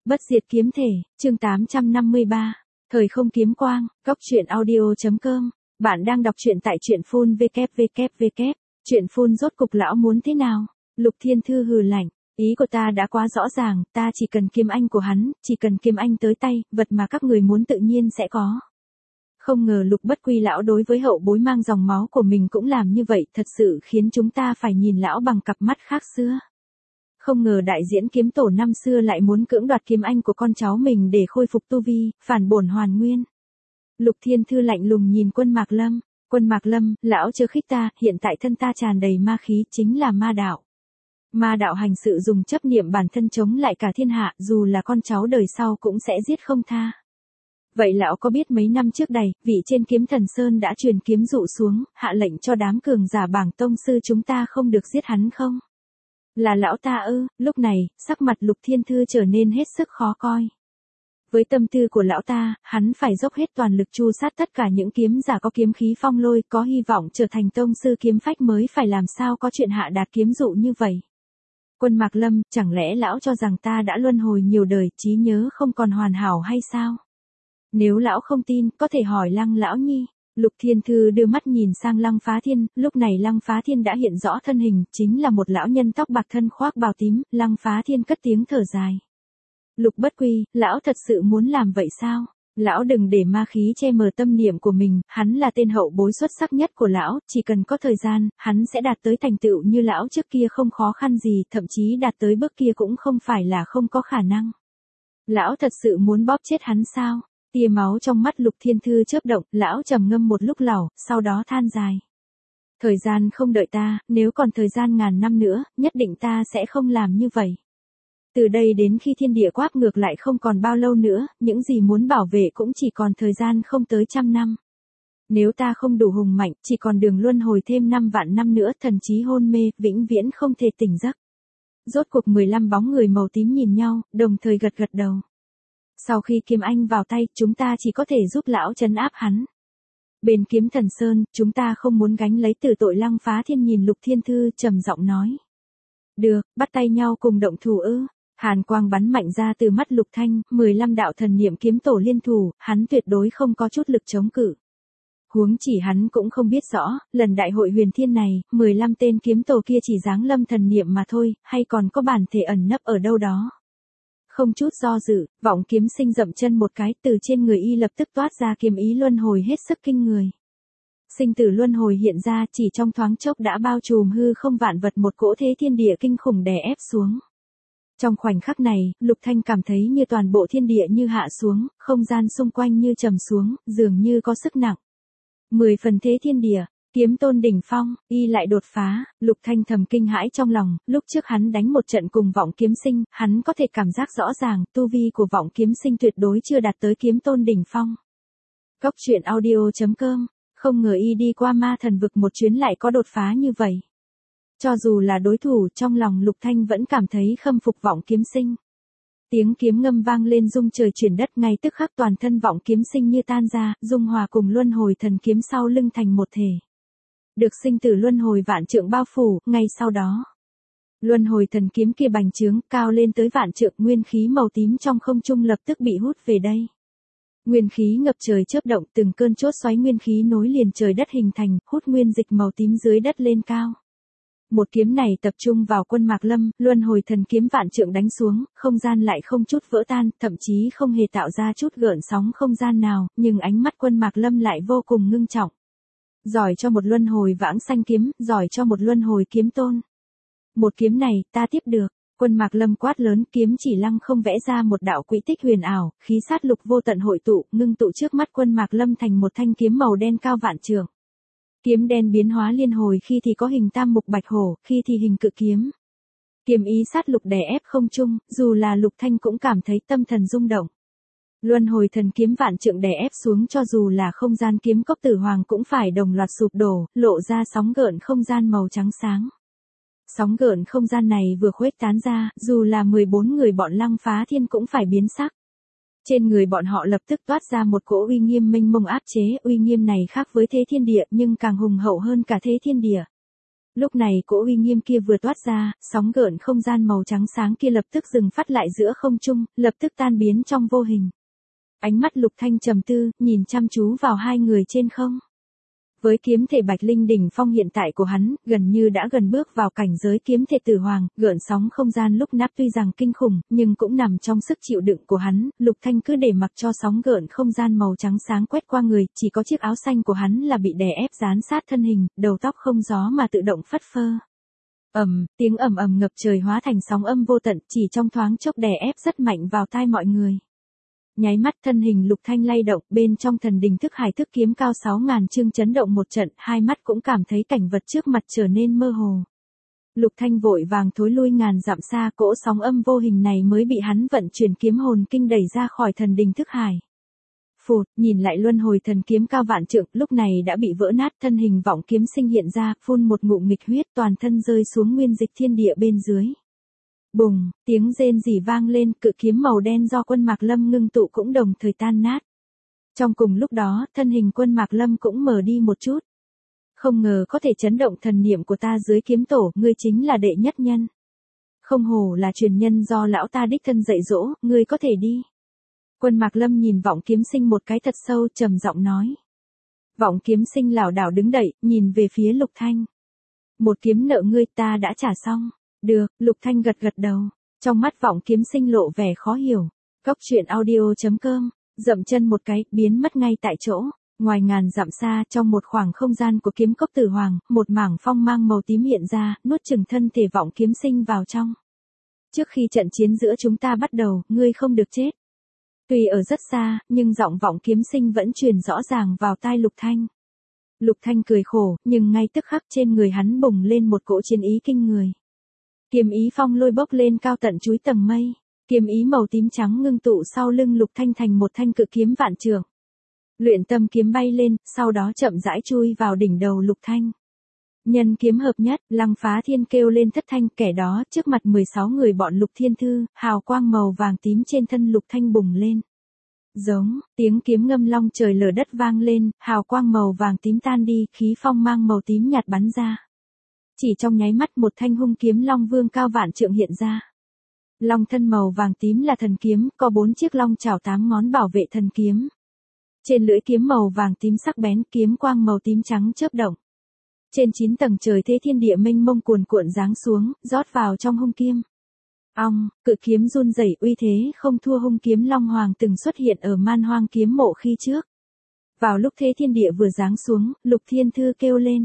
Bất diệt kiếm thể, chương 853. Thời không kiếm quang, góc truyện audio.com. Bạn đang đọc truyện tại truyện phun www. Truyện phun rốt cục lão muốn thế nào? Lục Thiên Thư hừ lạnh. Ý của ta đã quá rõ ràng, ta chỉ cần kiếm anh của hắn, chỉ cần kiếm anh tới tay, vật mà các người muốn tự nhiên sẽ có. Không ngờ Lục Bất Quy lão đối với hậu bối mang dòng máu của mình cũng làm như vậy, thật sự khiến chúng ta phải nhìn lão bằng cặp mắt khác xưa. Không ngờ đại diễn kiếm tổ năm xưa lại muốn cưỡng đoạt kiếm anh của con cháu mình để khôi phục tu vi, phản bổn hoàn nguyên. Lục Thiên Thư lạnh lùng nhìn Quân Mạc Lâm. Quân Mạc Lâm, lão chớ khích ta, hiện tại thân ta tràn đầy ma khí, chính là ma đạo. Ma đạo hành sự dùng chấp niệm bản thân chống lại cả thiên hạ, dù là con cháu đời sau cũng sẽ giết không tha. Vậy lão có biết mấy năm trước đây, vị trên Kiếm Thần Sơn đã truyền kiếm dụ xuống, hạ lệnh cho đám cường giả bảng tông sư chúng ta không được giết hắn không? Là lão ta ư? Lúc này, sắc mặt Lục Thiên Thư trở nên hết sức khó coi. Với tâm tư của lão ta, hắn phải dốc hết toàn lực tru sát tất cả những kiếm giả có kiếm khí phong lôi, có hy vọng trở thành tông sư kiếm phách mới phải làm sao có chuyện hạ đạt kiếm dụ như vậy. Quân Mạc Lâm, chẳng lẽ lão cho rằng ta đã luân hồi nhiều đời, trí nhớ không còn hoàn hảo hay sao? Nếu lão không tin, có thể hỏi Lăng lão nhi. Lục Thiên Thư đưa mắt nhìn sang Lăng Phá Thiên, lúc này Lăng Phá Thiên đã hiện rõ thân hình, chính là một lão nhân tóc bạc thân khoác bào tím. Lăng Phá Thiên cất tiếng thở dài. Lục Bất Quy, lão thật sự muốn làm vậy sao? Lão đừng để ma khí che mờ tâm niệm của mình, hắn là tên hậu bối xuất sắc nhất của lão, chỉ cần có thời gian, hắn sẽ đạt tới thành tựu như lão trước kia không khó khăn gì, thậm chí đạt tới bước kia cũng không phải là không có khả năng. Lão thật sự muốn bóp chết hắn sao? Tia máu trong mắt Lục Thiên Thư chớp động, lão trầm ngâm một lúc lâu, sau đó than dài. Thời gian không đợi ta, nếu còn thời gian ngàn năm nữa, nhất định ta sẽ không làm như vậy. Từ đây đến khi thiên địa quáp ngược lại không còn bao lâu nữa, những gì muốn bảo vệ cũng chỉ còn thời gian không tới 100 năm. Nếu ta không đủ hùng mạnh, chỉ còn đường luân hồi thêm 5 vạn năm nữa, thần trí hôn mê, vĩnh viễn không thể tỉnh giấc. Rốt cuộc 15 bóng người màu tím nhìn nhau, đồng thời gật gật đầu. Sau khi kiếm anh vào tay, chúng ta chỉ có thể giúp lão trấn áp hắn. Bên Kiếm Thần Sơn, chúng ta không muốn gánh lấy tử tội. Lăng Phá Thiên nhìn Lục Thiên Thư trầm giọng nói. Được, bắt tay nhau cùng động thủ ư? Hàn quang bắn mạnh ra từ mắt Lục Thanh, 15 đạo thần niệm kiếm tổ liên thủ, hắn tuyệt đối không có chút lực chống cự. Huống chỉ hắn cũng không biết rõ, lần đại hội huyền thiên này, 15 tên kiếm tổ kia chỉ giáng lâm thần niệm mà thôi, hay còn có bản thể ẩn nấp ở đâu đó. Không chút do dự, Vọng Kiếm Sinh dậm chân một cái, từ trên người y lập tức toát ra kiếm ý luân hồi hết sức kinh người. Sinh tử luân hồi hiện ra, chỉ trong thoáng chốc đã bao trùm hư không vạn vật, một cỗ thế thiên địa kinh khủng đè ép xuống. Trong khoảnh khắc này, Lục Thanh cảm thấy như toàn bộ thiên địa như hạ xuống, không gian xung quanh như trầm xuống, dường như có sức nặng. 10 phần thế thiên địa. Kiếm tôn đỉnh phong, y lại đột phá. Lục Thanh thầm kinh hãi trong lòng, lúc trước hắn đánh một trận cùng Vọng Kiếm Sinh, hắn có thể cảm giác rõ ràng, tu vi của Vọng Kiếm Sinh tuyệt đối chưa đạt tới kiếm tôn đỉnh phong. Góc truyện audio.com, không ngờ y đi qua ma thần vực một chuyến lại có đột phá như vậy. Cho dù là đối thủ, trong lòng Lục Thanh vẫn cảm thấy khâm phục Vọng Kiếm Sinh. Tiếng kiếm ngâm vang lên rung trời chuyển đất, ngay tức khắc toàn thân Vọng Kiếm Sinh như tan ra, dung hòa cùng luân hồi thần kiếm sau lưng thành một thể. Được sinh tử luân hồi vạn trượng bao phủ, ngay sau đó. Luân hồi thần kiếm kia bành trướng, cao lên tới vạn trượng, nguyên khí màu tím trong không trung lập tức bị hút về đây. Nguyên khí ngập trời chớp động, từng cơn chốt xoáy nguyên khí nối liền trời đất hình thành, hút nguyên dịch màu tím dưới đất lên cao. Một kiếm này tập trung vào Quân Mạc Lâm, luân hồi thần kiếm vạn trượng đánh xuống, không gian lại không chút vỡ tan, thậm chí không hề tạo ra chút gợn sóng không gian nào, nhưng ánh mắt Quân Mạc Lâm lại vô cùng ngưng trọng. Giỏi cho một luân hồi vãng sanh kiếm, giỏi cho một luân hồi kiếm tôn. Một kiếm này, ta tiếp được. Quân Mạc Lâm quát lớn, kiếm chỉ lăng không vẽ ra một đạo quỹ tích huyền ảo, khí sát lục vô tận hội tụ, ngưng tụ trước mắt Quân Mạc Lâm thành một thanh kiếm màu đen cao vạn trượng. Kiếm đen biến hóa liên hồi, khi thì có hình tam mục bạch hổ, khi thì hình cự kiếm. Kiếm ý sát lục đè ép không trung, dù là Lục Thanh cũng cảm thấy tâm thần rung động. Luân hồi thần kiếm vạn trượng đè ép xuống, cho dù là không gian kiếm cốc tử hoàng cũng phải đồng loạt sụp đổ, lộ ra sóng gợn không gian màu trắng sáng. Sóng gợn không gian này vừa khuếch tán ra, dù là 14 người bọn Lăng Phá Thiên cũng phải biến sắc. Trên người bọn họ lập tức toát ra một cỗ uy nghiêm mênh mông áp chế, uy nghiêm này khác với thế thiên địa nhưng càng hùng hậu hơn cả thế thiên địa. Lúc này cỗ uy nghiêm kia vừa toát ra, sóng gợn không gian màu trắng sáng kia lập tức dừng phát lại giữa không trung, lập tức tan biến trong vô hình. Ánh mắt Lục Thanh trầm tư, nhìn chăm chú vào hai người trên không. Với kiếm thể Bạch Linh đỉnh phong hiện tại của hắn, gần như đã gần bước vào cảnh giới kiếm thể Tử Hoàng, gợn sóng không gian lúc nắp tuy rằng kinh khủng, nhưng cũng nằm trong sức chịu đựng của hắn, Lục Thanh cứ để mặc cho sóng gợn không gian màu trắng sáng quét qua người, chỉ có chiếc áo xanh của hắn là bị đè ép dán sát thân hình, đầu tóc không gió mà tự động phất phơ. Tiếng ầm ầm ngập trời hóa thành sóng âm vô tận, chỉ trong thoáng chốc đè ép rất mạnh vào tai mọi người. Nháy mắt thân hình Lục Thanh lay động, bên trong thần đình thức hải thức kiếm cao 6.000 chương chấn động một trận, hai mắt cũng cảm thấy cảnh vật trước mặt trở nên mơ hồ. Lục Thanh vội vàng thối lui ngàn dặm xa, cỗ sóng âm vô hình này mới bị hắn vận chuyển kiếm hồn kinh đẩy ra khỏi thần đình thức hải. Phụt, nhìn lại luân hồi thần kiếm cao vạn trượng, lúc này đã bị vỡ nát, thân hình vọng kiếm sinh hiện ra, phun một ngụm nghịch huyết, toàn thân rơi xuống nguyên dịch thiên địa bên dưới. Bùng, tiếng rên rỉ vang lên, cự kiếm màu đen do Quân Mạc Lâm ngưng tụ cũng đồng thời tan nát. Trong cùng lúc đó, thân hình Quân Mạc Lâm cũng mờ đi một chút. Không ngờ có thể chấn động thần niệm của ta dưới kiếm tổ, ngươi chính là đệ nhất nhân. Không hổ là truyền nhân do lão ta đích thân dạy dỗ, ngươi có thể đi. Quân Mạc Lâm nhìn vọng kiếm sinh một cái thật sâu, trầm giọng nói. Vọng kiếm sinh lảo đảo đứng dậy, nhìn về phía Lục Thanh. Một kiếm nợ ngươi ta đã trả xong. Được, Lục Thanh gật gật đầu. Trong mắt vọng kiếm sinh lộ vẻ khó hiểu. Cốc truyện audio.com, dậm chân một cái, biến mất ngay tại chỗ. Ngoài ngàn dặm xa, trong một khoảng không gian của kiếm cốc Tử Hoàng, một mảng phong mang màu tím hiện ra, nuốt chửng thân thể vọng kiếm sinh vào trong. Trước khi trận chiến giữa chúng ta bắt đầu, ngươi không được chết. Tuy ở rất xa, nhưng giọng vọng kiếm sinh vẫn truyền rõ ràng vào tai Lục Thanh. Lục Thanh cười khổ, nhưng ngay tức khắc trên người hắn bùng lên một cỗ chiến ý kinh người. Kiếm ý phong lôi bốc lên cao tận chúi tầng mây, kiếm ý màu tím trắng ngưng tụ sau lưng Lục Thanh thành một thanh cự kiếm vạn trượng. Luyện tâm kiếm bay lên, sau đó chậm rãi chui vào đỉnh đầu Lục Thanh. Nhân kiếm hợp nhất, Lăng Phá Thiên kêu lên thất thanh, kẻ đó, trước mặt 16 người bọn Lục Thiên Thư, hào quang màu vàng tím trên thân Lục Thanh bùng lên. Giống, tiếng kiếm ngâm long trời lở đất vang lên, hào quang màu vàng tím tan đi, khí phong mang màu tím nhạt bắn ra. Chỉ trong nháy mắt một thanh hung kiếm long vương cao vạn trượng hiện ra. Long thân màu vàng tím là thần kiếm, có 4 chiếc long chảo 8 ngón bảo vệ thần kiếm. Trên lưỡi kiếm màu vàng tím sắc bén, kiếm quang màu tím trắng chớp động. Trên 9 tầng trời thế thiên địa mênh mông cuồn cuộn giáng xuống, rót vào trong hung kiếm. Ong, cự kiếm run rẩy, uy thế không thua hung kiếm long hoàng từng xuất hiện ở Man Hoang kiếm mộ khi trước. Vào lúc thế thiên địa vừa giáng xuống, Lục Thiên Thư kêu lên.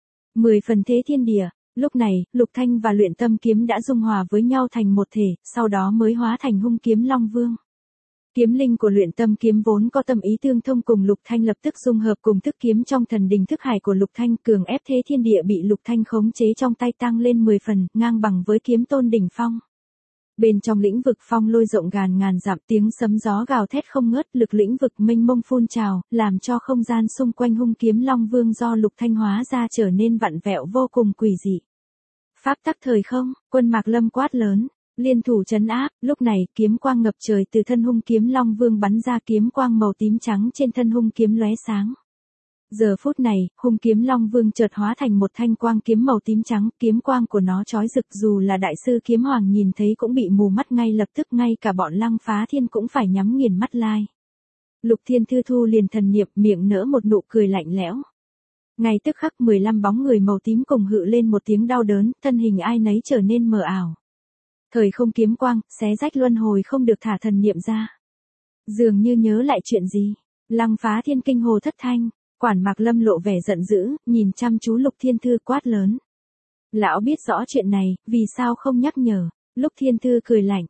10 phần thế thiên địa, lúc này, Lục Thanh và luyện tâm kiếm đã dung hòa với nhau thành một thể, sau đó mới hóa thành hung kiếm long vương. Kiếm linh của luyện tâm kiếm vốn có tâm ý tương thông cùng Lục Thanh lập tức dung hợp cùng thức kiếm trong thần đình thức hải của Lục Thanh, cường ép thế thiên địa bị Lục Thanh khống chế trong tay tăng lên 10 phần, ngang bằng với kiếm tôn đỉnh phong. Bên trong lĩnh vực phong lôi rộng ngàn dặm, tiếng sấm gió gào thét không ngớt, lực lĩnh vực mênh mông phun trào, làm cho không gian xung quanh hung kiếm long vương do Lục Thanh hóa ra trở nên vặn vẹo vô cùng quỷ dị. Pháp tắc thời không, Quân Mạc Lâm quát lớn, liên thủ trấn áp, lúc này kiếm quang ngập trời từ thân hung kiếm long vương bắn ra, kiếm quang màu tím trắng trên thân hung kiếm lóe sáng. Giờ phút này, hung kiếm long vương chợt hóa thành một thanh quang kiếm màu tím trắng, kiếm quang của nó chói rực, dù là đại sư kiếm hoàng nhìn thấy cũng bị mù mắt ngay lập tức, ngay cả bọn Lăng Phá Thiên cũng phải nhắm nghiền mắt lai. Lục Thiên Thư thu liền thần niệm, miệng nở một nụ cười lạnh lẽo. Ngay tức khắc 15 bóng người màu tím cùng hự lên một tiếng đau đớn, thân hình ai nấy trở nên mờ ảo. Thời không kiếm quang, xé rách luân hồi không được thả thần niệm ra. Dường như nhớ lại chuyện gì, Lăng Phá Thiên kinh hồ thất thanh. Quản Mạc Lâm lộ vẻ giận dữ, nhìn chăm chú Lục Thiên Thư quát lớn. Lão biết rõ chuyện này, vì sao không nhắc nhở? Lục Thiên Thư cười lạnh,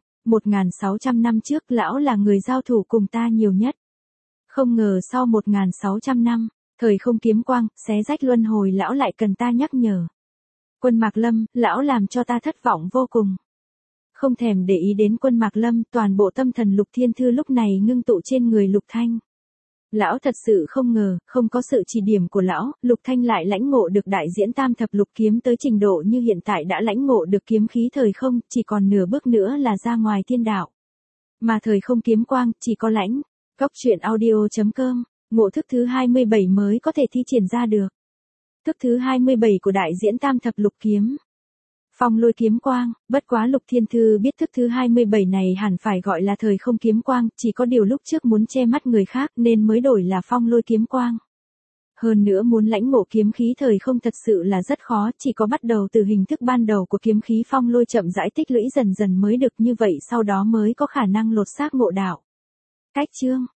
1.600 năm trước lão là người giao thủ cùng ta nhiều nhất. Không ngờ sau 1.600 năm, thời không kiếm quang, xé rách luân hồi lão lại cần ta nhắc nhở. Quân Mạc Lâm, lão làm cho ta thất vọng vô cùng. Không thèm để ý đến Quân Mạc Lâm, toàn bộ tâm thần Lục Thiên Thư lúc này ngưng tụ trên người Lục Thanh. Lão thật sự không ngờ, không có sự chỉ điểm của lão, Lục Thanh lại lãnh ngộ được đại diễn tam thập lục kiếm tới trình độ như hiện tại, đã lãnh ngộ được kiếm khí thời không, chỉ còn nửa bước nữa là ra ngoài thiên đạo. Mà thời không kiếm quang, chỉ có lãnh. Cốc truyện audio.com, ngộ thức thứ 27 mới có thể thi triển ra được. Thức thứ 27 của đại diễn tam thập lục kiếm. Phong lôi kiếm quang, bất quá Lục Thiên Thư biết thức thứ 27 này hẳn phải gọi là thời không kiếm quang, chỉ có điều lúc trước muốn che mắt người khác nên mới đổi là phong lôi kiếm quang. Hơn nữa muốn lãnh ngộ kiếm khí thời không thật sự là rất khó, chỉ có bắt đầu từ hình thức ban đầu của kiếm khí phong lôi chậm rãi tích lũy dần dần mới được, như vậy sau đó mới có khả năng lột xác ngộ đạo. Cách chương